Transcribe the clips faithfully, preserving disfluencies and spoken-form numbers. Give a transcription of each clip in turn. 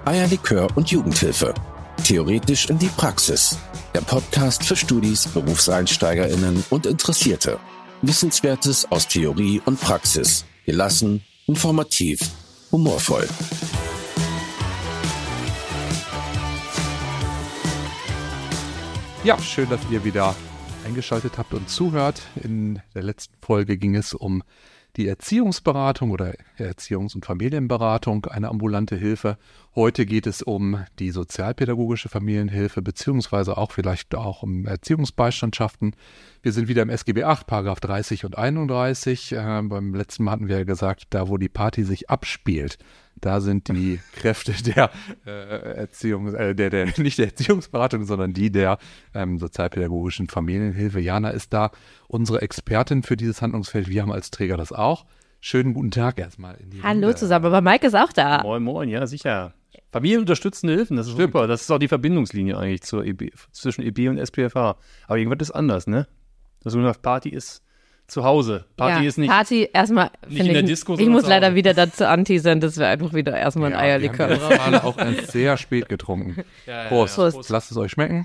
Eierlikör und Jugendhilfe. Theoretisch in die Praxis. Der Podcast für Studis, BerufseinsteigerInnen und Interessierte. Wissenswertes aus Theorie und Praxis. Gelassen, informativ, humorvoll. Ja, schön, dass ihr wieder eingeschaltet habt und zuhört. In der letzten Folge ging es um die Erziehungsberatung oder Erziehungs- und Familienberatung, eine ambulante Hilfe. Heute geht es um die sozialpädagogische Familienhilfe, beziehungsweise auch vielleicht auch um Erziehungsbeistandschaften. Wir sind wieder im S G B acht, Paragraph dreißig und einunddreißig. Äh, beim letzten Mal hatten wir ja gesagt, da wo die Party sich abspielt, da sind die Kräfte der äh, Erziehung, äh, der, der, nicht der Erziehungsberatung, sondern die der ähm, sozialpädagogischen Familienhilfe. Jana ist da unsere Expertin für dieses Handlungsfeld. Wir haben als Träger das auch. Schönen guten Tag erstmal. In die Hallo Runde. Zusammen, aber Mike ist auch da. Moin, moin, ja sicher. Familienunterstützende Hilfen, das ist Stimmt. super. Das ist auch die Verbindungslinie eigentlich zur E B, zwischen E B und S P F H. Aber irgendwas ist anders, ne? Das sogenannte Party ist zu Hause. Party ja, ist nicht, Party erstmal, nicht in der ich, Disco, ich sondern muss zu leider Hause. wieder dazu anti sein, dass wir einfach wieder erstmal ein Ja, Eierlikör wir haben brauchen. gerade auch erst sehr spät getrunken. Ja, ja, Prost. ja. Prost. Lasst es euch schmecken.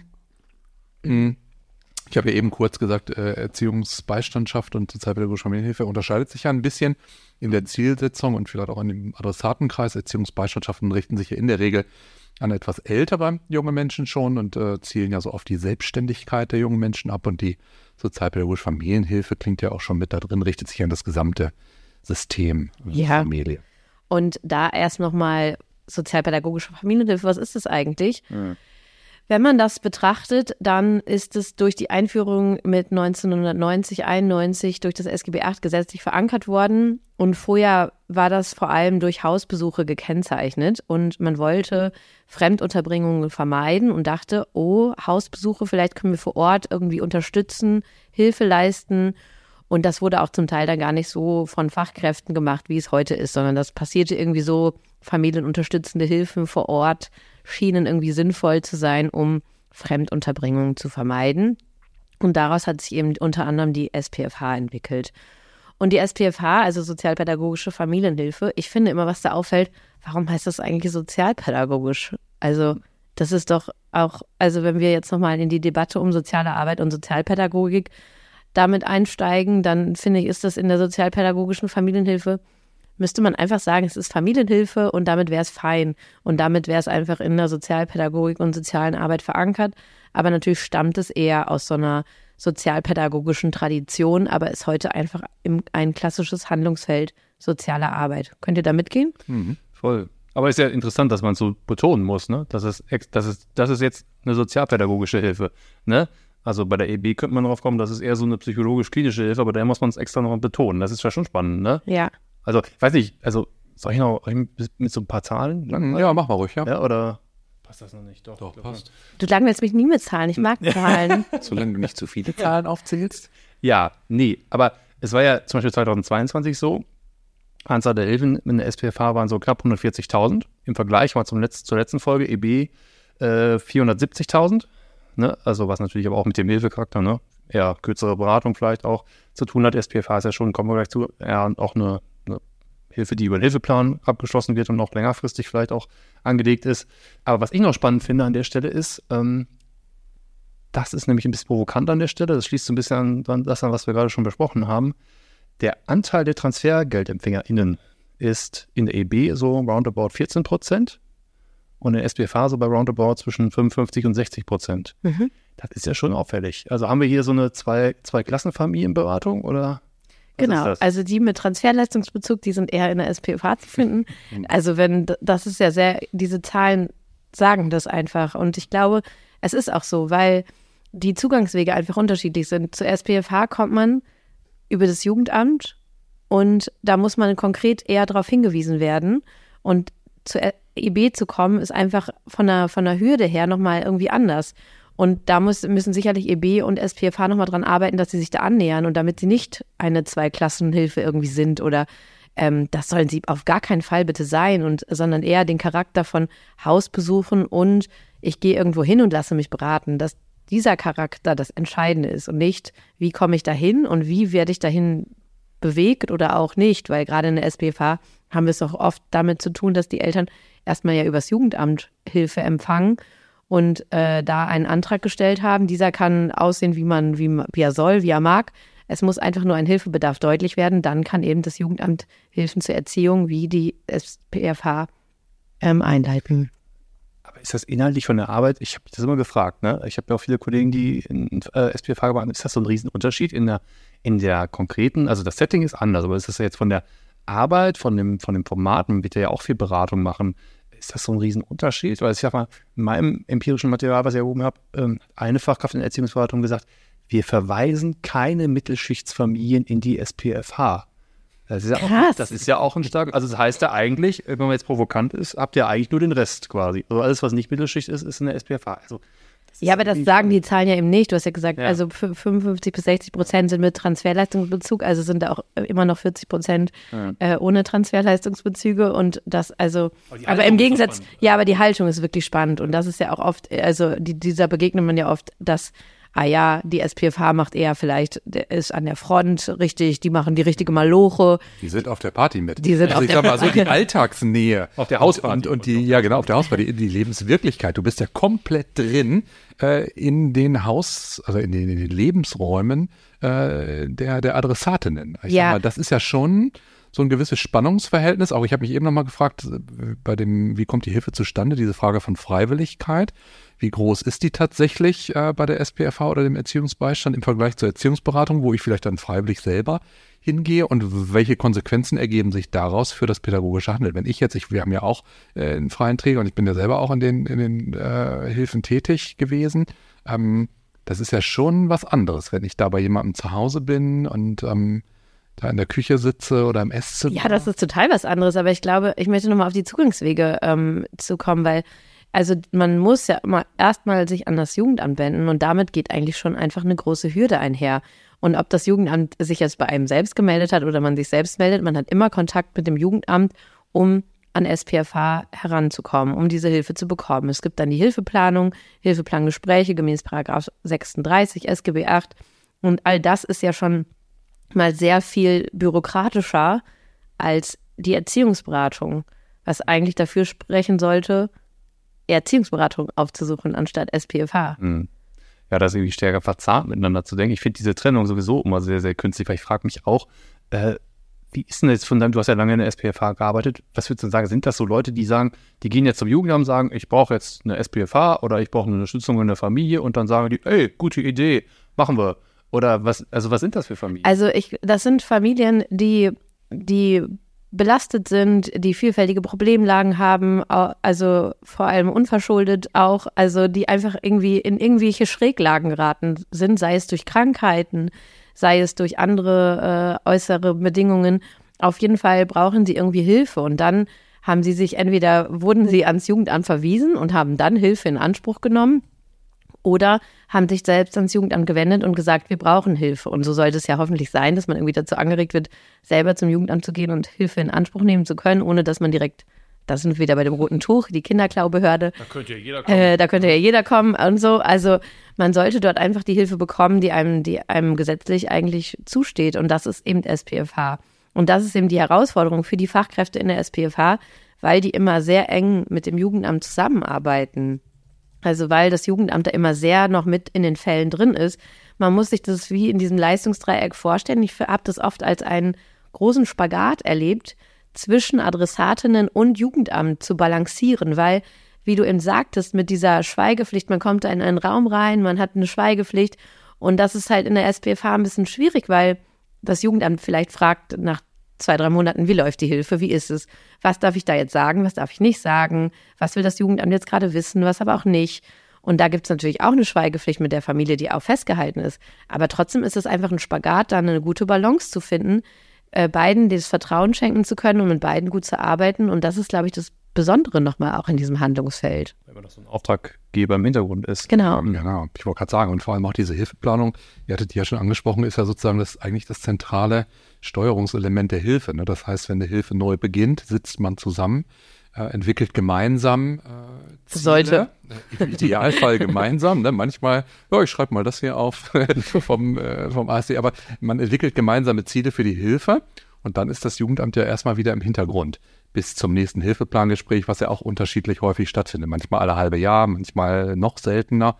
Mhm. Ich habe ja eben kurz gesagt, äh, Erziehungsbeistandschaft und sozialpädagogische Familienhilfe unterscheidet sich ja ein bisschen in der Zielsetzung und vielleicht auch in dem Adressatenkreis. Erziehungsbeistandschaften richten sich ja in der Regel an etwas ältere junge Menschen schon und äh, zielen ja so auf die Selbstständigkeit der jungen Menschen ab. Und die sozialpädagogische Familienhilfe klingt ja auch schon mit da drin, richtet sich an das gesamte System äh, Ja. Familie. Und da erst nochmal sozialpädagogische Familienhilfe, was ist das eigentlich? Ja. Wenn man das betrachtet, dann ist es durch die Einführung mit neunzehnhundertneunzig, einundneunzig durch das S G B acht gesetzlich verankert worden. Und vorher war das vor allem durch Hausbesuche gekennzeichnet. Und man wollte Fremdunterbringungen vermeiden und dachte, oh, Hausbesuche, vielleicht können wir vor Ort irgendwie unterstützen, Hilfe leisten. Und das wurde auch zum Teil dann gar nicht so von Fachkräften gemacht, wie es heute ist, sondern das passierte irgendwie so, familienunterstützende Hilfen vor Ort schienen irgendwie sinnvoll zu sein, um Fremdunterbringungen zu vermeiden. Und daraus hat sich eben unter anderem die S P F H entwickelt. Und die S P F H, also sozialpädagogische Familienhilfe, ich finde immer, was da auffällt, warum heißt das eigentlich sozialpädagogisch? Also das ist doch auch, also wenn wir jetzt nochmal in die Debatte um soziale Arbeit und Sozialpädagogik damit einsteigen, dann finde ich, ist das in der sozialpädagogischen Familienhilfe, müsste man einfach sagen, es ist Familienhilfe und damit wäre es fein. Und damit wäre es einfach in der Sozialpädagogik und sozialen Arbeit verankert. Aber natürlich stammt es eher aus so einer sozialpädagogischen Tradition, aber ist heute einfach im, ein klassisches Handlungsfeld soziale Arbeit. Könnt ihr da mitgehen? Mhm. Voll. Aber ist ja interessant, dass man so betonen muss, ne? Das ist, ex- das ist, das ist jetzt eine sozialpädagogische Hilfe, ne? Also bei der E B könnte man drauf kommen, das ist eher so eine psychologisch-klinische Hilfe, aber da muss man es extra noch betonen. Das ist ja schon spannend, ne? Ja. Also, ich weiß nicht, also soll ich noch mit so ein paar Zahlen? Ja, mach mal ruhig, ja. Ja, oder passt das noch nicht? Doch, Doch, ich glaub, passt. Du langweilst mich nie mit Zahlen, ich mag Zahlen. Solange du nicht zu viele Zahlen aufzählst. Ja, nee, aber es war ja zum Beispiel zweitausendzweiundzwanzig so, Anzahl der Hilfen in der S P F H waren so knapp hundertvierzigtausend. Im Vergleich mal zum Letz-, zur letzten Folge E B äh, vierhundertsiebzigtausend. Ne? Also was natürlich aber auch mit dem Hilfecharakter, ne? Eher kürzere Beratung vielleicht auch zu tun hat. S P F H ist ja schon, kommen wir gleich zu, eher auch eine, eine Hilfe, die über den Hilfeplan abgeschlossen wird und auch längerfristig vielleicht auch angelegt ist. Aber was ich noch spannend finde an der Stelle ist, ähm, das ist nämlich ein bisschen provokant an der Stelle, das schließt so ein bisschen an das an, was wir gerade schon besprochen haben. Der Anteil der TransfergeldempfängerInnen ist in der E B so roundabout vierzehn Prozent und in der S P F H so bei roundabout zwischen fünfundfünfzig und sechzig Prozent. Mhm. Das ist ja schon auffällig. Also haben wir hier so eine zwei, Zwei-Klassen-Familienberatung oder? Was Genau, ist das? also die mit Transferleistungsbezug, die sind eher in der S P F H zu finden. Also wenn, das ist ja sehr, diese Zahlen sagen das einfach. Und ich glaube, es ist auch so, weil die Zugangswege einfach unterschiedlich sind. Zur S P F H kommt man über das Jugendamt und da muss man konkret eher darauf hingewiesen werden. Und zur E B zu kommen, ist einfach von der, von der Hürde her nochmal irgendwie anders. Und da muss, müssen sicherlich E B und S P F H nochmal dran arbeiten, dass sie sich da annähern und damit sie nicht eine Zweiklassenhilfe irgendwie sind oder ähm, das sollen sie auf gar keinen Fall bitte sein, und sondern eher den Charakter von Hausbesuchen und ich gehe irgendwo hin und lasse mich beraten, dass dieser Charakter das Entscheidende ist und nicht, wie komme ich dahin und wie werde ich dahin bewegt oder auch nicht, weil gerade in der S P F H haben wir es auch oft damit zu tun, dass die Eltern erstmal ja übers Jugendamt Hilfe empfangen und äh, da einen Antrag gestellt haben. Dieser kann aussehen, wie man, wie, wie er soll, wie er mag. Es muss einfach nur ein Hilfebedarf deutlich werden. Dann kann eben das Jugendamt Hilfen zur Erziehung wie die S P F H ähm, einleiten. Aber ist das inhaltlich von der Arbeit? Ich habe das immer gefragt. Ne? Ich habe ja auch viele Kollegen, die in äh, S P F H gearbeitet haben. Ist das so ein Riesenunterschied in der, in der konkreten, also das Setting ist anders, aber ist das ja jetzt von der Arbeit, von dem, von dem Format, man wird ja auch viel Beratung machen. Ist das so ein Riesenunterschied? Weil ich sag mal, in meinem empirischen Material, was ich erhoben habe, ähm, eine Fachkraft in der Erziehungsberatung gesagt, wir verweisen keine Mittelschichtsfamilien in die S P F H. Das ist ja Krass. Auch, das ist ja auch ein stark, also das heißt ja eigentlich, wenn man jetzt provokant ist, habt ihr eigentlich nur den Rest quasi. Also alles, was nicht Mittelschicht ist, ist in der S P F H. Also, ja, aber das sagen die Zahlen ja eben nicht. Du hast ja gesagt, Ja. also fünfundfünfzig bis sechzig Prozent sind mit Transferleistungsbezug, also sind da auch immer noch vierzig Prozent Ja. äh, ohne Transferleistungsbezüge und das also, Aber die aber Haltung im ist doch Gegensatz, spannend. ja, aber die Haltung ist wirklich spannend und das ist ja auch oft, also die, dieser begegnet man ja oft, dass ah ja, die S P F H macht eher vielleicht, der ist an der Front richtig, die machen die richtige Maloche. Die sind auf der Party mit. Die sind also auf ich der sag mal so, die Alltagsnähe. Auf der Hausparty. Und, und die, ja genau, auf der Hausparty, die Lebenswirklichkeit. Du bist ja komplett drin äh, in den Haus, also in den, in den Lebensräumen äh, der, der Adressatinnen. Ich Ja. sag mal, das ist ja schon so ein gewisses Spannungsverhältnis. Auch ich habe mich eben nochmal gefragt, äh, bei dem, wie kommt die Hilfe zustande, diese Frage von Freiwilligkeit. Wie groß ist die tatsächlich äh, bei der S P F H oder dem Erziehungsbeistand im Vergleich zur Erziehungsberatung, wo ich vielleicht dann freiwillig selber hingehe und welche Konsequenzen ergeben sich daraus für das pädagogische Handeln? Wenn ich jetzt, ich, wir haben ja auch äh, einen freien Träger und ich bin ja selber auch in den, in den äh, Hilfen tätig gewesen, ähm, das ist ja schon was anderes, wenn ich da bei jemandem zu Hause bin und ähm, da in der Küche sitze oder im Esszimmer. Ja, das ist total was anderes, aber ich glaube, ich möchte nochmal auf die Zugangswege ähm, zu kommen, weil also man muss ja immer erstmal sich an das Jugendamt wenden und damit geht eigentlich schon einfach eine große Hürde einher. Und ob das Jugendamt sich jetzt bei einem selbst gemeldet hat oder man sich selbst meldet, man hat immer Kontakt mit dem Jugendamt, um an S P F H heranzukommen, um diese Hilfe zu bekommen. Es gibt dann die Hilfeplanung, Hilfeplangespräche gemäß Paragraph sechsunddreißig S G B acht und all das ist ja schon mal sehr viel bürokratischer als die Erziehungsberatung, was eigentlich dafür sprechen sollte, Erziehungsberatung aufzusuchen anstatt S P F H. Hm. Ja, das irgendwie stärker verzahnt miteinander zu denken. Ich finde diese Trennung sowieso immer sehr, sehr künstlich, weil ich frage mich auch, äh, wie ist denn jetzt von deinem, du hast ja lange in der S P F H gearbeitet, was würdest du denn sagen, sind das so Leute, die sagen, die gehen jetzt zum Jugendamt und sagen, ich brauche jetzt eine S P F H oder ich brauche eine Unterstützung in der Familie und dann sagen die, ey, gute Idee, machen wir. Oder was, also was sind das für Familien? Also ich, das sind Familien, die, die belastet sind, die vielfältige Problemlagen haben, au- also vor allem unverschuldet auch, also die einfach irgendwie in irgendwelche Schräglagen geraten sind, sei es durch Krankheiten, sei es durch andere äh, äußere Bedingungen. Auf jeden Fall brauchen sie irgendwie Hilfe und dann haben sie sich entweder, wurden sie ans Jugendamt verwiesen und haben dann Hilfe in Anspruch genommen oder haben sich selbst ans Jugendamt gewendet und gesagt, wir brauchen Hilfe. Und so sollte es ja hoffentlich sein, dass man irgendwie dazu angeregt wird, selber zum Jugendamt zu gehen und Hilfe in Anspruch nehmen zu können, ohne dass man direkt, das sind wir wieder bei dem roten Tuch, die Kinderklaubehörde. Da könnte ja jeder kommen. Äh, da könnte ja jeder kommen und so. Also man sollte dort einfach die Hilfe bekommen, die einem, die einem gesetzlich eigentlich zusteht. Und das ist eben S P F H. Und das ist eben die Herausforderung für die Fachkräfte in der S P F H, weil die immer sehr eng mit dem Jugendamt zusammenarbeiten. Also weil das Jugendamt da immer sehr noch mit in den Fällen drin ist. Man muss sich das wie in diesem Leistungsdreieck vorstellen. Ich habe das oft als einen großen Spagat erlebt, zwischen Adressatinnen und Jugendamt zu balancieren, weil, wie du eben sagtest, mit dieser Schweigepflicht, man kommt da in einen Raum rein, man hat eine Schweigepflicht und das ist halt in der S P F H ein bisschen schwierig, weil das Jugendamt vielleicht fragt nach zwei, drei Monaten, wie läuft die Hilfe, wie ist es, was darf ich da jetzt sagen, was darf ich nicht sagen, was will das Jugendamt jetzt gerade wissen, was aber auch nicht. Und da gibt es natürlich auch eine Schweigepflicht mit der Familie, die auch festgehalten ist. Aber trotzdem ist es einfach ein Spagat, da eine gute Balance zu finden, äh, beiden das Vertrauen schenken zu können und mit beiden gut zu arbeiten. Und das ist, glaube ich, das Besondere nochmal auch in diesem Handlungsfeld. Wenn man das so ein Auftraggeber im Hintergrund ist. Genau. Genau, ich wollte gerade sagen, und vor allem auch diese Hilfeplanung, ihr hattet die ja schon angesprochen, ist ja sozusagen das eigentlich das zentrale Steuerungselement der Hilfe. Ne? Das heißt, wenn eine Hilfe neu beginnt, sitzt man zusammen, äh, entwickelt gemeinsam äh, Ziele, Sollte. äh, im Idealfall gemeinsam. Ne? Manchmal, ja, ich schreibe mal das hier auf vom, äh, vom A S D, aber man entwickelt gemeinsame Ziele für die Hilfe und dann ist das Jugendamt ja erstmal wieder im Hintergrund. bis zum nächsten Hilfeplangespräch, was ja auch unterschiedlich häufig stattfindet. Manchmal alle halbe Jahr, manchmal noch seltener.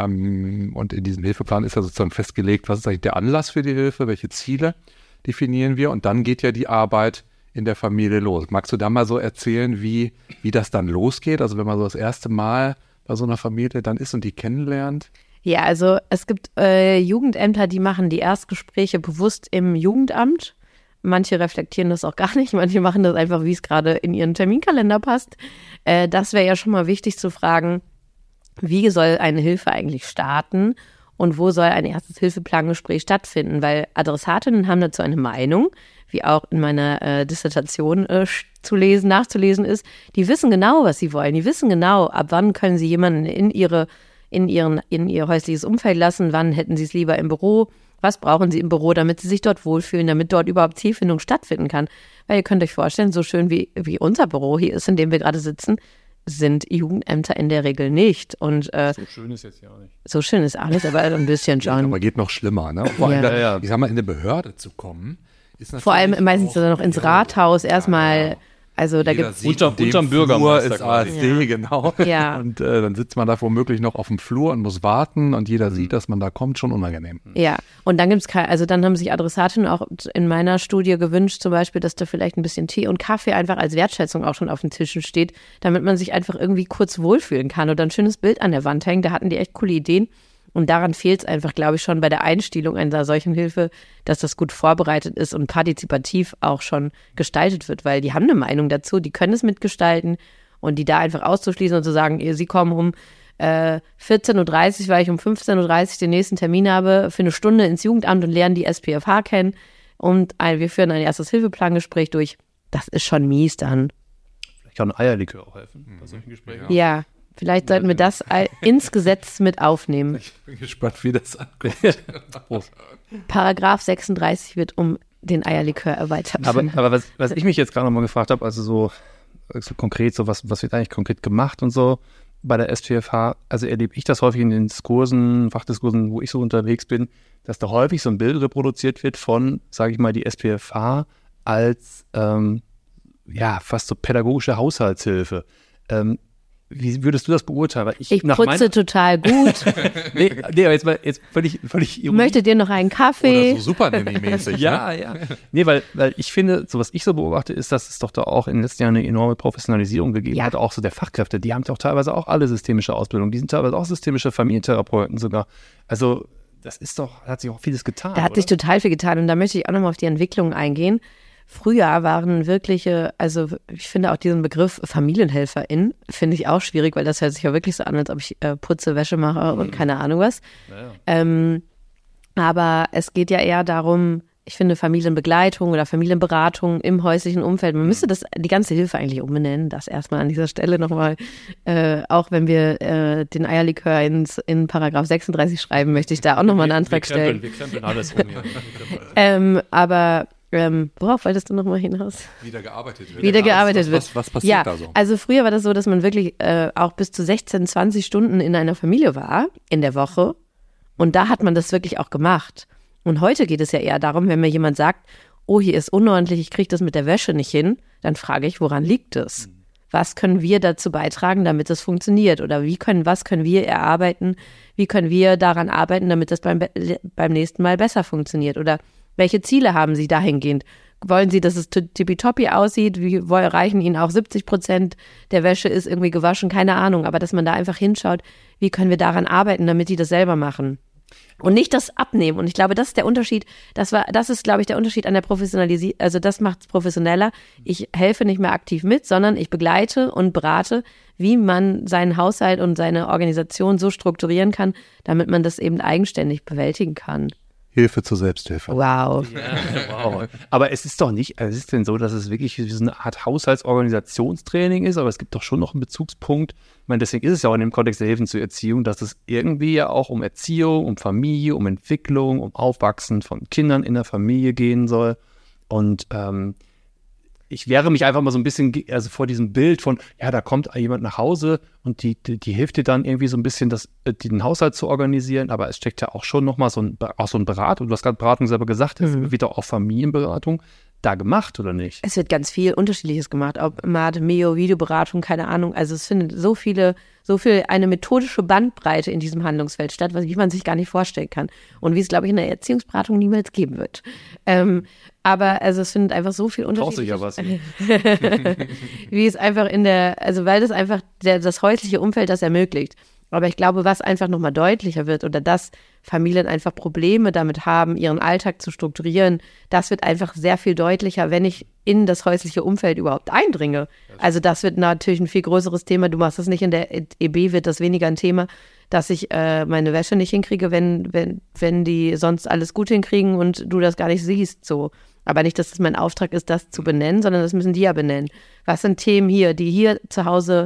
Ähm, und in diesem Hilfeplan ist ja sozusagen festgelegt, was ist eigentlich der Anlass für die Hilfe, welche Ziele definieren wir. Und dann geht ja die Arbeit in der Familie los. Magst du da mal so erzählen, wie, wie das dann losgeht? Also wenn man so das erste Mal bei so einer Familie dann ist und die kennenlernt? Ja, also es gibt äh, Jugendämter, die machen die Erstgespräche bewusst im Jugendamt. Manche reflektieren das auch gar nicht, manche machen das einfach, wie es gerade in ihren Terminkalender passt. Äh, das wäre ja schon mal wichtig zu fragen, wie soll eine Hilfe eigentlich starten und wo soll ein erstes Hilfeplangespräch stattfinden? Weil Adressatinnen haben dazu eine Meinung, wie auch in meiner äh, Dissertation äh, zu lesen, nachzulesen ist. Die wissen genau, was sie wollen. Die wissen genau, ab wann können sie jemanden in ihre, in ihren, in ihr häusliches Umfeld lassen, wann hätten sie es lieber im Büro. Was brauchen sie im Büro, damit sie sich dort wohlfühlen, damit dort überhaupt Zielfindung stattfinden kann? Weil ihr könnt euch vorstellen, so schön wie, wie unser Büro hier ist, in dem wir gerade sitzen, sind Jugendämter in der Regel nicht. Und, äh, so schön ist jetzt ja auch nicht. So schön ist alles, aber ein bisschen schon. Ja, aber geht noch schlimmer, ne? Vor allem, Ja. da, Ja. ich sag mal, in eine Behörde zu kommen, ist natürlich Vor allem meistens auch, dann noch ins ja, Rathaus erstmal. ja. Also da Jeder gibt's sieht, Unterm- in dem unterm Flur Bürgermeister ist quasi. A S D, Ja. genau. Ja. Und äh, dann sitzt man da womöglich noch auf dem Flur und muss warten und jeder sieht, dass man da kommt, schon unangenehm. Ja, und dann gibt's kein, also dann haben sich Adressatinnen auch in meiner Studie gewünscht, zum Beispiel, dass da vielleicht ein bisschen Tee und Kaffee einfach als Wertschätzung auch schon auf den Tischen steht, damit man sich einfach irgendwie kurz wohlfühlen kann oder ein schönes Bild an der Wand hängen. Da hatten die echt coole Ideen. Und daran fehlt es einfach, glaube ich, schon bei der Einstielung einer solchen Hilfe, dass das gut vorbereitet ist und partizipativ auch schon gestaltet wird, weil die haben eine Meinung dazu, die können es mitgestalten und die da einfach auszuschließen und zu sagen, ihr, sie kommen um äh, vierzehn Uhr dreißig, weil ich um fünfzehn Uhr dreißig den nächsten Termin habe, für eine Stunde ins Jugendamt und lernen die S P F H kennen und ein, wir führen ein erstes Hilfeplangespräch durch. Das ist schon mies dann. Vielleicht kann ein Eierlikör auch helfen bei solchen Gesprächen. Ja. Vielleicht sollten wir das all- ins Gesetz mit aufnehmen. Ich bin gespannt, wie das ankommt. Paragraph sechsunddreißig wird um den Eierlikör erweitert. Aber, aber was, was ich mich jetzt gerade nochmal gefragt habe, also so, so konkret, so was, was wird eigentlich konkret gemacht und so bei der S P F H, also erlebe ich das häufig in den Diskursen, Fachdiskursen, wo ich so unterwegs bin, dass da häufig so ein Bild reproduziert wird von, sage ich mal, die S P F H als, ähm, ja, fast so pädagogische Haushaltshilfe. Ähm, Wie würdest du das beurteilen? Weil ich Ich nach putze meiner- total gut. nee, nee, aber jetzt mal jetzt völlig, völlig ironisch. Möchtet ihr noch einen Kaffee? Oder so super Nanny-mäßig. Ja, ja. Nee, weil, weil ich finde, so was ich so beobachte, ist, dass es doch da auch in den letzten Jahren eine enorme Professionalisierung gegeben Ja. hat, auch so der Fachkräfte. Die haben doch teilweise auch alle systemische Ausbildung. Die sind teilweise auch systemische Familientherapeuten sogar. Also, das ist doch, hat sich auch vieles getan. Da hat oder? sich total viel getan und da möchte ich auch nochmal auf die Entwicklung eingehen. Früher waren wirkliche, also ich finde auch diesen Begriff FamilienhelferInnen, finde ich auch schwierig, weil das hört sich ja wirklich so an, als ob ich äh, putze, Wäsche mache und keine Ahnung was. Naja. Ähm, aber es geht ja eher darum, ich finde Familienbegleitung oder Familienberatung im häuslichen Umfeld, man müsste das, die ganze Hilfe eigentlich umbenennen, das erstmal an dieser Stelle nochmal, äh, auch wenn wir äh, den Eierlikör ins, in Paragraph sechsunddreißig schreiben, möchte ich da auch nochmal einen Antrag wir krempeln, stellen. Wir krempeln alles um. Ja. Wir krempeln. Ähm, aber ähm, worauf wolltest du nochmal hinaus? Wieder gearbeitet wird. Wieder gearbeitet was, wird. Was, was passiert Ja, da so? also früher war das so, dass man wirklich äh, auch bis zu sechzehn, zwanzig Stunden in einer Familie war, in der Woche. Und da hat man das wirklich auch gemacht. Und heute geht es ja eher darum, wenn mir jemand sagt, oh, hier ist unordentlich, ich kriege das mit der Wäsche nicht hin, dann frage ich, woran liegt es? Was können wir dazu beitragen, damit es funktioniert? Oder wie können, was können wir erarbeiten? Wie können wir daran arbeiten, damit das beim, beim nächsten Mal besser funktioniert? Oder welche Ziele haben Sie dahingehend? Wollen Sie, dass es tippitoppi aussieht? Wie wollen, reichen Ihnen auch siebzig Prozent der Wäsche ist irgendwie gewaschen? Keine Ahnung. Aber dass man da einfach hinschaut, wie können wir daran arbeiten, damit die das selber machen? Und nicht das abnehmen. Und ich glaube, das ist der Unterschied. Das war, das ist, glaube ich, der Unterschied an der Professionalisierung. Also das macht es professioneller. Ich helfe nicht mehr aktiv mit, sondern ich begleite und berate, wie man seinen Haushalt und seine Organisation so strukturieren kann, damit man das eben eigenständig bewältigen kann. Hilfe zur Selbsthilfe. Wow. Wow. Aber es ist doch nicht, also es ist denn so, dass es wirklich wie so eine Art Haushaltsorganisationstraining ist, aber es gibt doch schon noch einen Bezugspunkt. Ich meine, deswegen ist es ja auch in dem Kontext der Hilfen zur Erziehung, dass es irgendwie ja auch um Erziehung, um Familie, um Entwicklung, um Aufwachsen von Kindern in der Familie gehen soll. Und ähm, ich wehre mich einfach mal so ein bisschen ge- also vor diesem Bild von, ja, da kommt jemand nach Hause und die, die, die hilft dir dann irgendwie so ein bisschen, das, äh, den Haushalt zu organisieren, aber es steckt ja auch schon nochmal so ein, auch so ein Beratung, du hast gerade Beratung selber gesagt, es Mhm. wird auch Familienberatung. da gemacht oder nicht? Es wird ganz viel Unterschiedliches gemacht, ob Mate, Meo, Videoberatung, keine Ahnung. Also es findet so viele, so viel, eine methodische Bandbreite in diesem Handlungsfeld statt, was wie man sich gar nicht vorstellen kann. Und wie es, glaube ich, in der Erziehungsberatung niemals geben wird. Ähm, aber also es findet einfach so viel Unterschiedliches. Traust du ja was. Wie es einfach in der, also weil das einfach der, das häusliche Umfeld das ermöglicht. Aber ich glaube, was einfach nochmal deutlicher wird oder dass Familien einfach Probleme damit haben, ihren Alltag zu strukturieren, das wird einfach sehr viel deutlicher, wenn ich in das häusliche Umfeld überhaupt eindringe. Also das wird natürlich ein viel größeres Thema. Du machst das nicht in der E B, wird das weniger ein Thema, dass ich äh, meine Wäsche nicht hinkriege, wenn, wenn, wenn die sonst alles gut hinkriegen und du das gar nicht siehst. So. Aber nicht, dass das mein Auftrag ist, das zu benennen, sondern das müssen die ja benennen. Was sind Themen hier, die hier zu Hause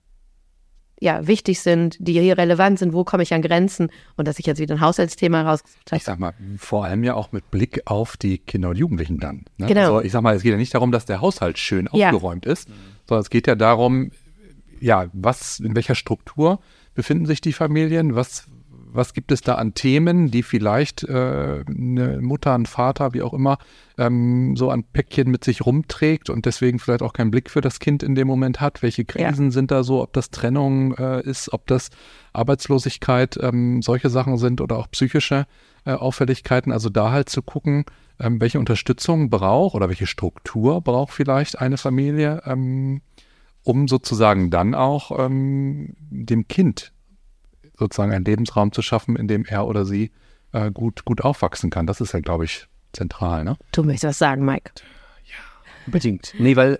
ja, wichtig sind, die hier relevant sind, wo komme ich an Grenzen und dass ich jetzt wieder ein Haushaltsthema rausgesucht habe. Ich sag mal, vor allem ja auch mit Blick auf die Kinder und Jugendlichen dann. Ne? Genau. Also ich sag mal, es geht ja nicht darum, dass der Haushalt schön Ja. aufgeräumt ist, sondern es geht ja darum, ja, was, in welcher Struktur befinden sich die Familien, was, was gibt es da an Themen, die vielleicht äh, eine Mutter, ein Vater, wie auch immer, ähm, so ein Päckchen mit sich rumträgt und deswegen vielleicht auch keinen Blick für das Kind in dem Moment hat. Welche Krisen ja. sind da so, ob das Trennung äh, ist, ob das Arbeitslosigkeit, ähm, solche Sachen sind oder auch psychische äh, Auffälligkeiten. Also da halt zu gucken, ähm, welche Unterstützung braucht oder welche Struktur braucht vielleicht eine Familie, ähm, um sozusagen dann auch ähm, dem Kind sozusagen einen Lebensraum zu schaffen, in dem er oder sie äh, gut, gut aufwachsen kann. Das ist ja, glaube ich, zentral, ne? Du möchtest was sagen, Mike. Ja, unbedingt. Nee, weil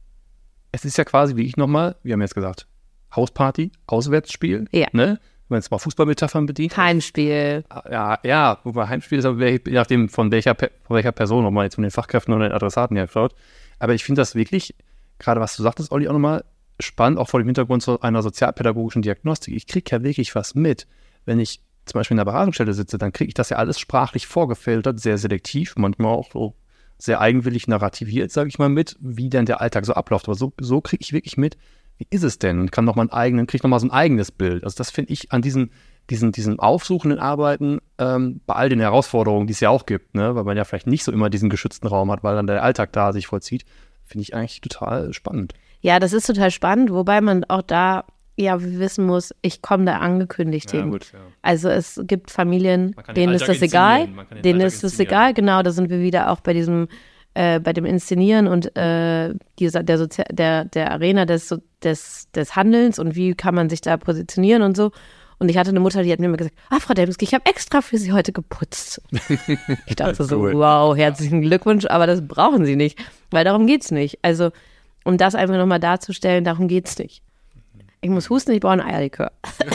es ist ja quasi, wie ich nochmal, wir haben jetzt gesagt, Hausparty, Auswärtsspiel, Ja. ne? Wenn man jetzt mal Fußballmetaphern bedient. Heimspiel. Ja, ja, wobei Heimspiel ist aber, je nachdem, von welcher, von welcher Person, ob man jetzt von den Fachkräften oder den Adressaten her schaut. Aber ich finde das wirklich, gerade was du sagtest, Olli, auch nochmal spannend, auch vor dem Hintergrund so einer sozialpädagogischen Diagnostik. Ich kriege ja wirklich was mit. Wenn ich zum Beispiel in der Beratungsstelle sitze, dann kriege ich das ja alles sprachlich vorgefiltert, sehr selektiv, manchmal auch so sehr eigenwillig narrativiert, sage ich mal, mit, wie denn der Alltag so abläuft. Aber so, so kriege ich wirklich mit, wie ist es denn? Und kann noch mal einen eigenen, kriege noch mal so ein eigenes Bild. Also das finde ich an diesen, diesen, diesen aufsuchenden Arbeiten, ähm, bei all den Herausforderungen, die es ja auch gibt, ne, weil man ja vielleicht nicht so immer diesen geschützten Raum hat, weil dann der Alltag da sich vollzieht, finde ich eigentlich total spannend. Ja, das ist total spannend, wobei man auch da ja wissen muss, ich komme da angekündigt Ja, hin. gut, ja. Also es gibt Familien, Man kann den denen ist Alltag das egal, inszenieren. Man kann den denen Alltag ist das inszenieren. egal, genau, da sind wir wieder auch bei diesem, äh, bei dem Inszenieren und äh, dieser, der, Sozi- der, der Arena des, So- des, des Handelns und wie kann man sich da positionieren und so. Und ich hatte eine Mutter, die hat mir immer gesagt, ah, Frau Demski, ich habe extra für Sie heute geputzt. Ich dachte so, Cool. wow, herzlichen Glückwunsch, aber das brauchen Sie nicht, weil darum geht's nicht. Also, um das einfach nochmal darzustellen, darum geht's nicht. Ich muss husten, ich brauche ein Eierlikör.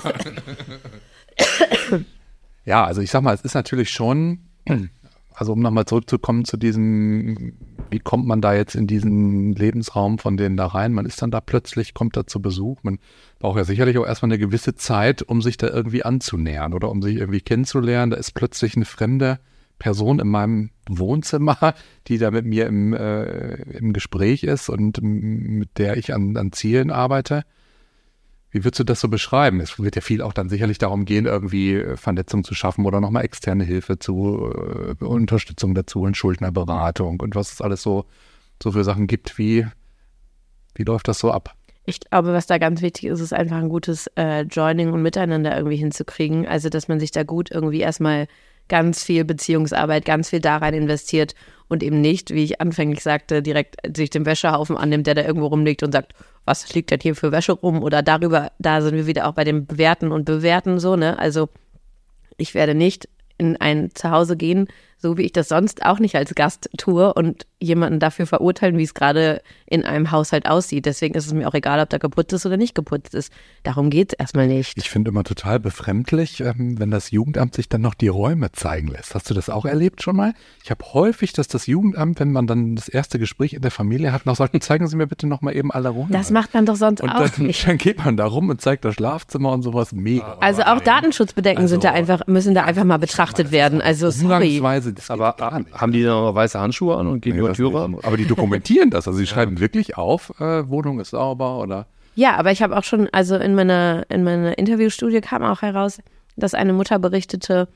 Ja, also ich sag mal, es ist natürlich schon, also um nochmal zurückzukommen zu diesem, wie kommt man da jetzt in diesen Lebensraum von denen da rein? Man ist dann da plötzlich, kommt da zu Besuch. Man braucht ja sicherlich auch erstmal eine gewisse Zeit, um sich da irgendwie anzunähern oder um sich irgendwie kennenzulernen. Da ist plötzlich eine fremde Person in meinem Wohnzimmer, die da mit mir im, äh, im Gespräch ist und m- mit der ich an, an Zielen arbeite. Wie würdest du das so beschreiben? Es wird ja viel auch dann sicherlich darum gehen, irgendwie äh, Vernetzung zu schaffen oder nochmal externe Hilfe zu, äh, Unterstützung dazu und Schuldnerberatung und was es alles so, so für Sachen gibt. Wie, wie läuft das so ab? Ich glaube, was da ganz wichtig ist, ist einfach ein gutes äh, Joining und Miteinander irgendwie hinzukriegen. Also, dass man sich da gut irgendwie erstmal ganz viel Beziehungsarbeit, ganz viel da rein investiert und eben nicht, wie ich anfänglich sagte, direkt sich den Wäschehaufen annimmt, der da irgendwo rumliegt und sagt, was liegt denn hier für Wäsche rum? Oder darüber, da sind wir wieder auch bei dem Bewerten und Bewerten so, ne? Also ich werde nicht in ein Zuhause gehen, so wie ich das sonst auch nicht als Gast tue und jemanden dafür verurteilen, wie es gerade in einem Haushalt aussieht. Deswegen ist es mir auch egal, ob da geputzt ist oder nicht geputzt ist. Darum geht es erstmal nicht. Ich finde immer total befremdlich, ähm, wenn das Jugendamt sich dann noch die Räume zeigen lässt. Hast du das auch erlebt schon mal? Ich habe häufig, dass das Jugendamt, wenn man dann das erste Gespräch in der Familie hat, noch sagt, zeigen Sie mir bitte noch mal eben alle Räume. Das macht man doch sonst und auch dann, nicht. dann geht man da rum und zeigt das Schlafzimmer und sowas. Mega. Also auch Datenschutzbedenken Also, sind da einfach, müssen da einfach mal betrachtet werden. Also sorry. Umgangsweise, das Aber geht gar nicht. haben die dann noch weiße Handschuhe an und gehen Nee, über das die Tür nicht. rein? Aber die dokumentieren das. Also sie schreiben wirklich auf, äh, Wohnung ist sauber oder Ja, aber ich habe auch schon, also in meiner, in meiner Interviewstudie kam auch heraus, dass eine Mutter berichtete,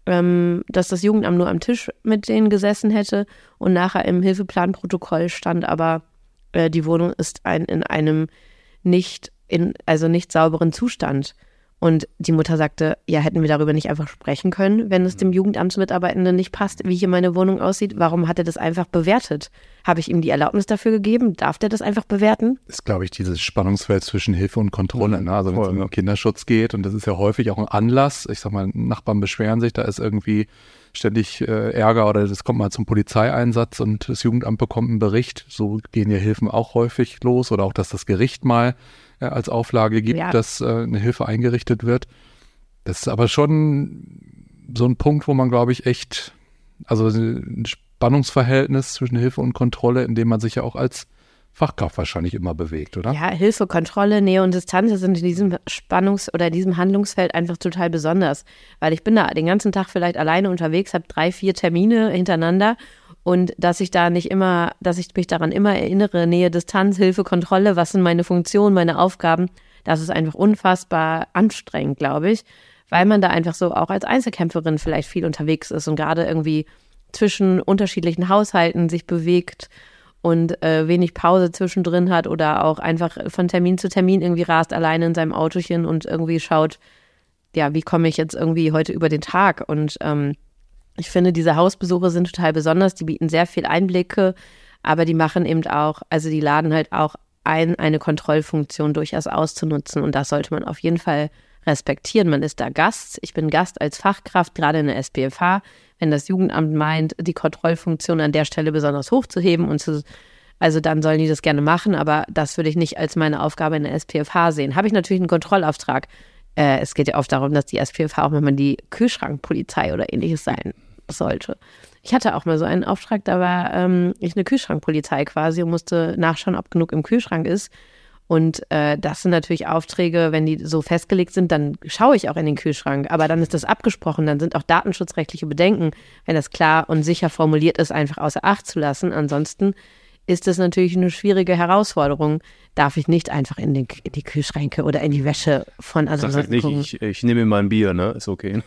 ähm, dass das Jugendamt nur am Tisch mit denen gesessen hätte und nachher im Hilfeplanprotokoll stand aber, äh, die Wohnung ist ein, in einem nicht, in, also nicht sauberen Zustand. Und die Mutter sagte, ja, hätten wir darüber nicht einfach sprechen können, wenn es dem Jugendamtsmitarbeitenden nicht passt, wie hier meine Wohnung aussieht? Warum hat er das einfach bewertet? Habe ich ihm die Erlaubnis dafür gegeben? Darf der das einfach bewerten? Das ist, glaube ich, dieses Spannungsfeld zwischen Hilfe und Kontrolle. Ne? Also wenn es um Kinderschutz geht, und das ist ja häufig auch ein Anlass, ich sag mal, Nachbarn beschweren sich, da ist irgendwie ständig äh, Ärger oder es kommt mal zum Polizeieinsatz und das Jugendamt bekommt einen Bericht. So gehen ja Hilfen auch häufig los, oder auch, dass das Gericht mal äh, als Auflage gibt, ja. dass äh, eine Hilfe eingerichtet wird. Das ist aber schon so ein Punkt, wo man, glaube ich, echt, also ein Spannungsverhältnis zwischen Hilfe und Kontrolle, in dem man sich ja auch als Fachkraft wahrscheinlich immer bewegt, oder? Ja, Hilfe, Kontrolle, Nähe und Distanz sind in diesem Spannungs- oder diesem Handlungsfeld einfach total besonders, weil ich bin da den ganzen Tag vielleicht alleine unterwegs, habe drei, vier Termine hintereinander und dass ich da nicht immer, dass ich mich daran immer erinnere, Nähe, Distanz, Hilfe, Kontrolle, was sind meine Funktionen, meine Aufgaben, das ist einfach unfassbar anstrengend, glaube ich, weil man da einfach so auch als Einzelkämpferin vielleicht viel unterwegs ist und gerade irgendwie zwischen unterschiedlichen Haushalten sich bewegt und äh, wenig Pause zwischendrin hat oder auch einfach von Termin zu Termin irgendwie rast alleine in seinem Autochen und irgendwie schaut, ja, wie komme ich jetzt irgendwie heute über den Tag? Und ähm, ich finde, diese Hausbesuche sind total besonders, die bieten sehr viel Einblicke, aber die machen eben auch, also die laden halt auch ein, eine Kontrollfunktion durchaus auszunutzen und das sollte man auf jeden Fall respektieren. Man ist da Gast, ich bin Gast als Fachkraft, gerade in der S P F H, wenn das Jugendamt meint, die Kontrollfunktion an der Stelle besonders hochzuheben und zu, also dann sollen die das gerne machen, aber das würde ich nicht als meine Aufgabe in der S P F H sehen. Habe ich natürlich einen Kontrollauftrag. Äh, es geht ja oft darum, dass die S P F H auch manchmal die Kühlschrankpolizei oder ähnliches sein sollte. Ich hatte auch mal so einen Auftrag, da war ähm, ich eine Kühlschrankpolizei quasi und musste nachschauen, ob genug im Kühlschrank ist. Und äh, das sind natürlich Aufträge, wenn die so festgelegt sind, dann schaue ich auch in den Kühlschrank. Aber dann ist das abgesprochen, dann sind auch datenschutzrechtliche Bedenken, wenn das klar und sicher formuliert ist, einfach außer Acht zu lassen. Ansonsten ist das natürlich eine schwierige Herausforderung. Darf ich nicht einfach in, den, in die Kühlschränke oder in die Wäsche von anderen Leuten nicht, gucken. Ich, ich nehme mir mal ein Bier, ne? Ist okay.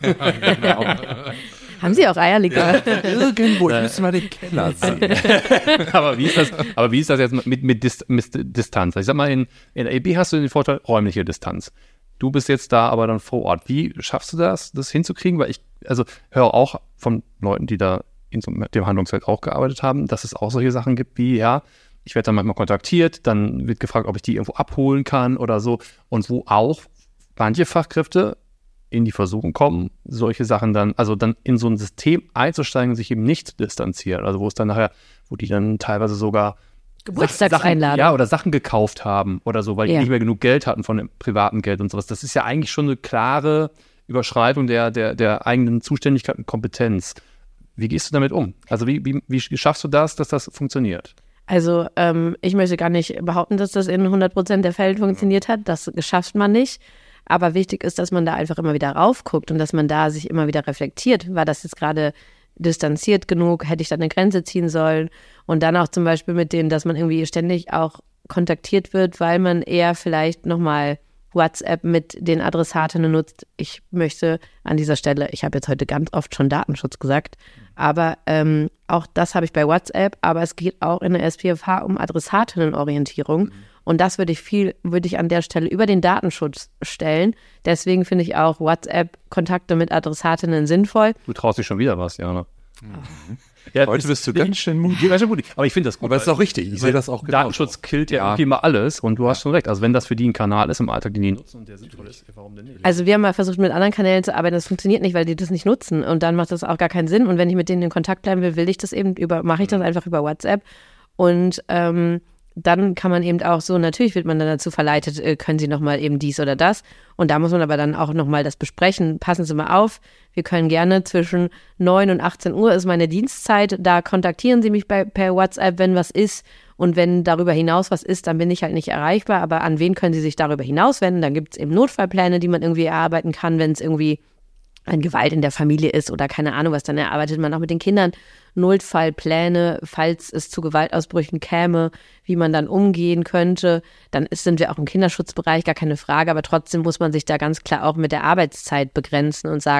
Haben Sie auch Eierlikör? Irgendwo, ich müsste mal den Keller sehen. aber, wie ist das, aber wie ist das jetzt mit, mit, Dis, mit Distanz? Ich sag mal, in, in A B hast du den Vorteil räumliche Distanz. Du bist jetzt da aber dann vor Ort. Wie schaffst du das, das hinzukriegen? Weil ich, also höre auch von Leuten, die da in so dem Handlungsfeld auch gearbeitet haben, dass es auch solche Sachen gibt wie, ja, ich werde dann manchmal kontaktiert, dann wird gefragt, ob ich die irgendwo abholen kann oder so. Und wo auch manche Fachkräfte in die Versuchung kommen, solche Sachen dann, also dann in so ein System einzusteigen und sich eben nicht zu distanzieren. Also wo es dann nachher, wo die dann teilweise sogar Geburtstagseinladung. Ja, oder Sachen gekauft haben oder so, weil ja. die nicht mehr genug Geld hatten von dem privaten Geld und sowas. Das ist ja eigentlich schon eine klare Überschreitung der, der, der eigenen Zuständigkeit und Kompetenz. Wie gehst du damit um? Also wie, wie, wie schaffst du das, dass das funktioniert? Also ähm, ich möchte gar nicht behaupten, dass das in hundert Prozent der Fälle funktioniert hat. Das schafft man nicht. Aber wichtig ist, dass man da einfach immer wieder raufguckt und dass man da sich immer wieder reflektiert. War das jetzt gerade distanziert genug? Hätte ich da eine Grenze ziehen sollen? Und dann auch zum Beispiel mit dem, dass man irgendwie ständig auch kontaktiert wird, weil man eher vielleicht nochmal WhatsApp mit den Adressatinnen nutzt. Ich möchte an dieser Stelle, ich habe jetzt heute ganz oft schon Datenschutz gesagt, aber ähm, auch das habe ich bei WhatsApp, aber es geht auch in der S P F H um Adressatinnenorientierung. Mhm. Und das würde ich viel, würde ich an der Stelle über den Datenschutz stellen. Deswegen finde ich auch WhatsApp-Kontakte mit Adressatinnen sinnvoll. Du traust dich schon wieder was, Jana. Mhm. Ja, heute bist du ganz schön mutig. Ganz schön mutig. Aber ich finde das gut. Aber es ist auch richtig. Ich sehe das auch genau. Datenschutz killt ja, ja. irgendwie mal alles. Und du hast schon recht. Also wenn das für die ein Kanal ist im Alltag, den die nutzen und der sinnvoll ist, warum denn nicht? Also wir haben mal versucht, mit anderen Kanälen zu arbeiten. Das funktioniert nicht, weil die das nicht nutzen. Und dann macht das auch gar keinen Sinn. Und wenn ich mit denen in Kontakt bleiben will, will ich das eben über, mache ich das einfach über WhatsApp. Und ähm, dann kann man eben auch so, natürlich wird man dann dazu verleitet, äh, können Sie nochmal eben dies oder das. Und da muss man aber dann auch nochmal das besprechen. Passen Sie mal auf, wir können gerne zwischen neun und achtzehn Uhr ist meine Dienstzeit. Da kontaktieren Sie mich bei, per WhatsApp, wenn was ist. Und wenn darüber hinaus was ist, dann bin ich halt nicht erreichbar. Aber an wen können Sie sich darüber hinaus wenden? Dann gibt es eben Notfallpläne, die man irgendwie erarbeiten kann, wenn es irgendwie ein Gewalt in der Familie ist oder keine Ahnung was, dann erarbeitet man auch mit den Kindern Notfallpläne, falls es zu Gewaltausbrüchen käme, wie man dann umgehen könnte. Dann ist, sind wir auch im Kinderschutzbereich, gar keine Frage, aber trotzdem muss man sich da ganz klar auch mit der Arbeitszeit begrenzen und sagen,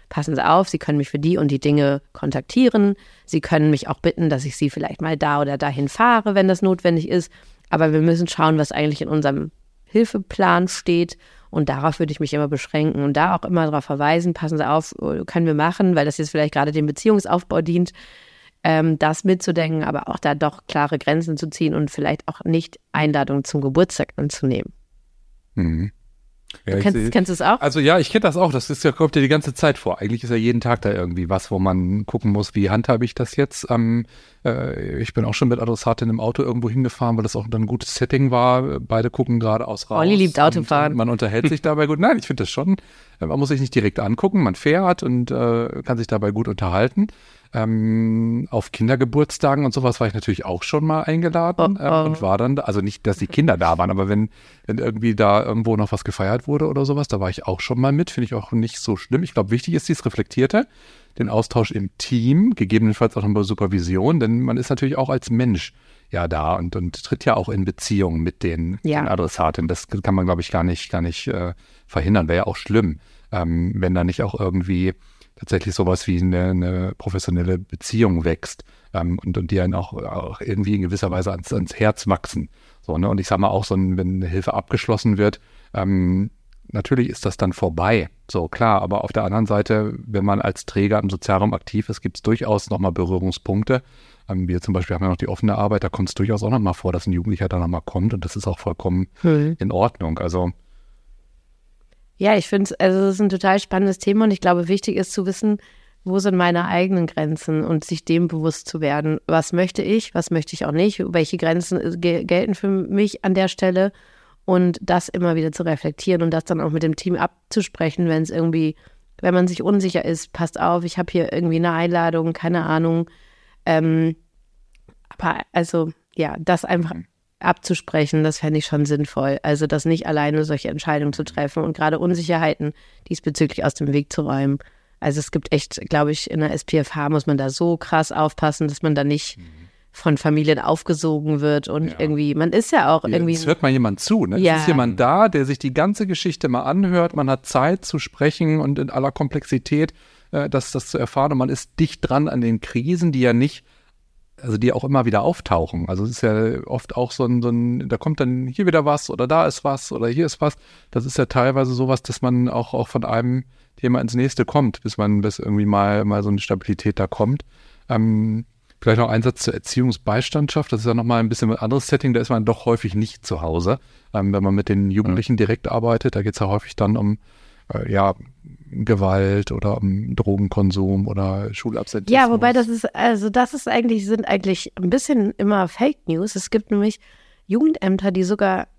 passen Sie auf, Sie können mich für die und die Dinge kontaktieren. Sie können mich auch bitten, dass ich Sie vielleicht mal da oder dahin fahre, wenn das notwendig ist. Aber wir müssen schauen, was eigentlich in unserem Hilfeplan steht. Und darauf würde ich mich immer beschränken und da auch immer darauf verweisen, passen Sie auf, können wir machen, weil das jetzt vielleicht gerade dem Beziehungsaufbau dient, ähm, das mitzudenken, aber auch da doch klare Grenzen zu ziehen und vielleicht auch nicht Einladungen zum Geburtstag anzunehmen. Mhm. Ja, du kennst, ich, kennst du es auch? Also ja, ich kenne das auch. Das ist ja, kommt ja die ganze Zeit vor. Eigentlich ist ja jeden Tag da irgendwie was, wo man gucken muss, wie handhabe ich das jetzt. Ähm, äh, ich bin auch schon mit Adressatin im Auto irgendwo hingefahren, weil das auch dann ein gutes Setting war. Beide gucken geradeaus raus. Olli liebt Autofahren. Und, und man unterhält sich dabei gut. Nein, ich finde das schon. Man muss sich nicht direkt angucken. Man fährt und äh, kann sich dabei gut unterhalten. Ähm, auf Kindergeburtstagen und sowas war ich natürlich auch schon mal eingeladen oh, oh. Äh, und war dann da, also nicht, dass die Kinder da waren, aber wenn, wenn irgendwie da irgendwo noch was gefeiert wurde oder sowas, da war ich auch schon mal mit, finde ich auch nicht so schlimm. Ich glaube, wichtig ist dieses Reflektierte, den Austausch im Team, gegebenenfalls auch eine Supervision, denn man ist natürlich auch als Mensch ja da und, und tritt ja auch in Beziehung mit den, ja. den Adressaten. Das kann man, glaube ich, gar nicht, gar nicht äh, verhindern. Wäre ja auch schlimm, ähm, wenn da nicht auch irgendwie tatsächlich sowas wie eine, eine professionelle Beziehung wächst ähm, und, und die einen auch, auch irgendwie in gewisser Weise ans, ans Herz wachsen. So, ne? Und ich sage mal auch, so ein, wenn eine Hilfe abgeschlossen wird, ähm, natürlich ist das dann vorbei. So, klar, aber auf der anderen Seite, wenn man als Träger im Sozialraum aktiv ist, gibt es durchaus nochmal Berührungspunkte. Ähm, wir zum Beispiel haben ja noch die offene Arbeit, da kommt es durchaus auch nochmal vor, dass ein Jugendlicher da nochmal kommt und das ist auch vollkommen hm. in Ordnung. Also Ja, ich finde, also es ist ein total spannendes Thema und ich glaube, wichtig ist zu wissen, wo sind meine eigenen Grenzen und sich dem bewusst zu werden. Was möchte ich, was möchte ich auch nicht, welche Grenzen ge- gelten für mich an der Stelle und das immer wieder zu reflektieren und das dann auch mit dem Team abzusprechen, wenn es irgendwie, wenn man sich unsicher ist, passt auf, ich habe hier irgendwie eine Einladung, keine Ahnung. Ähm, aber also, ja, das einfach abzusprechen, das fände ich schon sinnvoll. Also das nicht alleine solche Entscheidungen zu treffen und gerade Unsicherheiten diesbezüglich aus dem Weg zu räumen. Also es gibt echt, glaube ich, in der S P F H muss man da so krass aufpassen, dass man da nicht mhm. von Familien aufgesogen wird und ja. irgendwie, man ist ja auch irgendwie... Jetzt hört mal jemand zu, ne? Ja. Es ist jemand da, der sich die ganze Geschichte mal anhört, man hat Zeit zu sprechen und in aller Komplexität äh, das, das zu erfahren und man ist dicht dran an den Krisen, die ja nicht also die auch immer wieder auftauchen. Also es ist ja oft auch so ein, so ein, da kommt dann hier wieder was oder da ist was oder hier ist was. Das ist ja teilweise sowas, dass man auch, auch von einem Thema ins nächste kommt, bis man, bis irgendwie mal, mal so eine Stabilität da kommt. Ähm, vielleicht noch ein Satz zur Erziehungsbeistandschaft. Das ist ja nochmal ein bisschen ein anderes Setting. Da ist man doch häufig nicht zu Hause. Ähm, wenn man mit den Jugendlichen direkt arbeitet, da geht es ja häufig dann um äh, ja, Gewalt oder um Drogenkonsum oder Schulabsentismus. Ja, wobei das ist, also das ist eigentlich, sind eigentlich ein bisschen immer Fake News. Es gibt nämlich Jugendämter, die sogar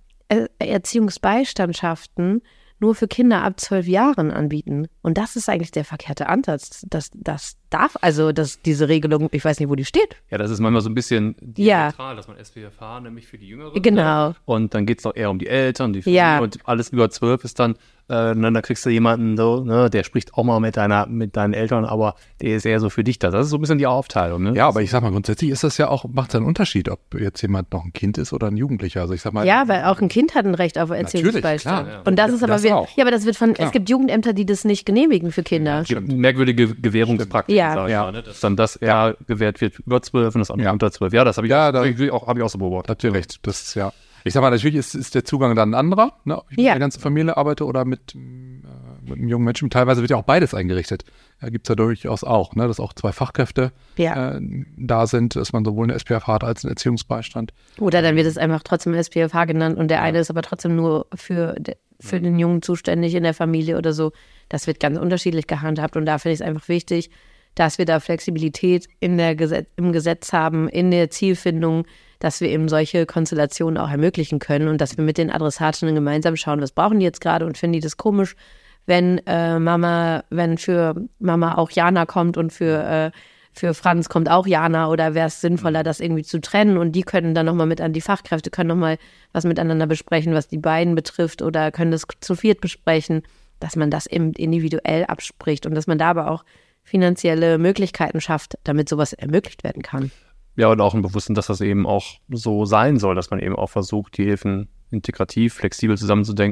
Erziehungsbeistandschaften nur für Kinder ab zwölf Jahren anbieten. Und das ist eigentlich der verkehrte Ansatz. Das, das darf, also das, diese Regelung, ich weiß nicht, wo die steht. Ja, das ist manchmal so ein bisschen diametral, ja. dass man S P F H nämlich für die Jüngeren. Genau. Und dann geht es doch eher um die Eltern, die Familie ja. und alles über zwölf ist dann, äh, dann kriegst du jemanden so, ne, der spricht auch mal mit deiner, mit deinen Eltern, aber der ist eher so für dich da. Das ist so ein bisschen die Aufteilung, ne? Ja, aber ich sag mal, grundsätzlich ist das ja auch, macht es einen Unterschied, ob jetzt jemand noch ein Kind ist oder ein Jugendlicher. Also ich sag mal. Ja, weil auch ein Kind hat ein Recht auf Erziehungsbeistand. Klar, ja. Und das ist aber, das wir, auch. ja, aber das wird von, Klar. es gibt Jugendämter, die das nicht genehmigen für Kinder. Es gibt merkwürdige Gewährungspraktiken, ja. sag ich ja. mal, ne? Dass dann das eher gewährt wird über zwölf und das andere ja. unter zwölf. Ja, das habe ich, ja, auch, da, hab ich, auch, hab ich auch so beobachtet. Habt ihr recht. Das ist ja. Ich sag mal, natürlich ist, ist der Zugang dann ein anderer, ne? Ob ich mit ja. der ganzen Familie arbeite oder mit, äh, mit einem jungen Menschen. Teilweise wird ja auch beides eingerichtet. Da gibt es ja durchaus auch, ne? Dass auch zwei Fachkräfte ja. äh, da sind, dass man sowohl eine S P F H hat als einen Erziehungsbeistand. Oder dann wird es einfach trotzdem S P F H genannt und der eine ist aber trotzdem nur für, für den Jungen zuständig in der Familie oder so. Das wird ganz unterschiedlich gehandhabt und da finde ich es einfach wichtig, dass wir da Flexibilität in der Gesetz, im Gesetz haben, in der Zielfindung, dass wir eben solche Konstellationen auch ermöglichen können und dass wir mit den Adressatinnen gemeinsam schauen, was brauchen die jetzt gerade und finden die das komisch, wenn äh, Mama, wenn für Mama auch Jana kommt und für, äh, für Franz kommt auch Jana oder wäre es sinnvoller, das irgendwie zu trennen und die können dann nochmal mit an die Fachkräfte, können nochmal was miteinander besprechen, was die beiden betrifft oder können das zu viert besprechen, dass man das eben individuell abspricht und dass man da aber auch finanzielle Möglichkeiten schafft, damit sowas ermöglicht werden kann. Ja, und auch im Bewusstsein, dass das eben auch so sein soll, dass man eben auch versucht, die Hilfen integrativ, flexibel zusammenzudenken,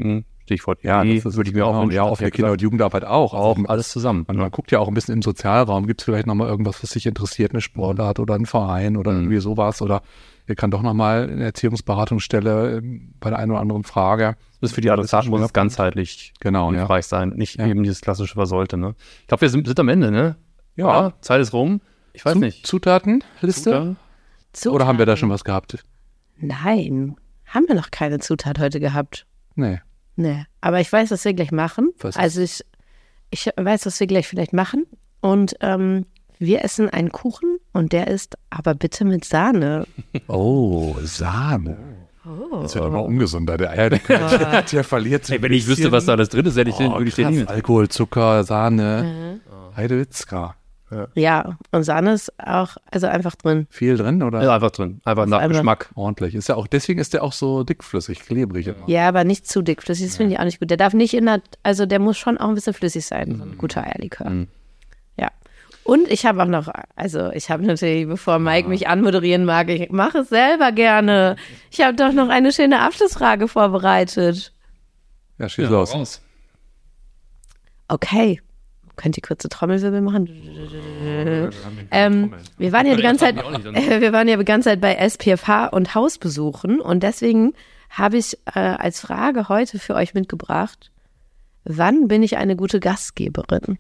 Stichwort Ja, E, das ist, würde ich mir auch genau, wünschen. ja, auch der Kinder- und Jugendarbeit auch. auch Also, alles zusammen. Man, man guckt ja auch ein bisschen im Sozialraum, gibt es vielleicht nochmal irgendwas, was dich interessiert, eine Sportart oder ein Verein oder Mhm. irgendwie sowas, oder ihr kann doch nochmal eine Erziehungsberatungsstelle ähm, bei der einen oder anderen Frage. Das ist für die Adressaten muss es ganzheitlich Genau, ja. hilfreich sein, nicht Ja. eben dieses klassische Was sollte, ne? Ich glaube, wir sind, sind am Ende, ne? Ja. Zeit ist rum. Ich weiß Zu- nicht. Zutatenliste? Zutaten? Oder haben wir da schon was gehabt? Nein, haben wir noch keine Zutat heute gehabt. Nee. Nee, aber ich weiß, was wir gleich machen. Was ist- Also ich, ich weiß, was wir gleich vielleicht machen. Und ähm, wir essen einen Kuchen und der ist aber bitte mit Sahne. Oh, Sahne. Oh. Das wird aber ungesunder. Der, der, der verliert sich. Ey, wenn ich wüsste, was da alles drin ist, hätte ich den, oh, würde ich den krass. nie mit. Alkohol, Zucker, Sahne, Mhm. Heidewitzka. Ja, und Sahne ist auch also einfach drin. Viel drin oder Ja, einfach drin. Einfach nach einfach- Geschmack. ordentlich? Ist ja auch, deswegen ist der auch so dickflüssig, klebrig. Immer. Ja, aber nicht zu dickflüssig, das finde ich auch nicht gut. Der darf nicht in der, also der muss schon auch ein bisschen flüssig sein, so ein guter Eierlikör. Mhm. Ja. Und ich habe auch noch, also ich habe natürlich, bevor Mike mich anmoderieren mag, ich mache es selber gerne. Ich habe doch noch eine schöne Abschlussfrage vorbereitet. Ja, schieß los. raus. Okay. Könnt ihr kurze Trommelwirbel machen? Ähm, wir waren ja die ganze Zeit, Ja, auch nicht, dann- äh, wir waren ja die ganze Zeit bei S P F H und Hausbesuchen und deswegen habe ich äh, als Frage heute für euch mitgebracht: Wann bin ich eine gute Gastgeberin?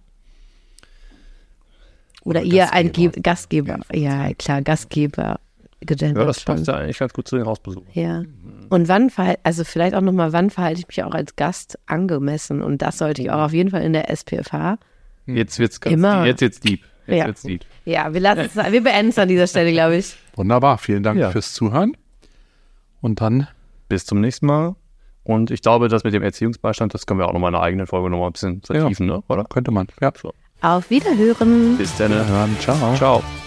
Oder, Oder ihr ein Ge Gastgeber. Gastgeber? Ja, klar, Gastgeber. Gegendert Ja, das schon. passt ja eigentlich ganz gut zu den Hausbesuchen. Ja. Und wann verhalte, also vielleicht auch nochmal, wann verhalte ich mich auch als Gast angemessen? Und das sollte ich auch auf jeden Fall in der S P F H. Jetzt wird's ganz Immer. Jetzt jetzt deep. Jetzt Ja. wird's deep. Ja, wir lassen es, wir beenden es an dieser Stelle, glaube ich. Wunderbar, vielen Dank Ja. fürs Zuhören. Und dann, Bis zum nächsten Mal. Und ich glaube, das mit dem Erziehungsbeistand, das können wir auch nochmal in einer eigenen Folge nochmal ein bisschen vertiefen, ne? Oder? könnte man. Ja. Auf Wiederhören. Bis dann. Hören. Ciao. Ciao.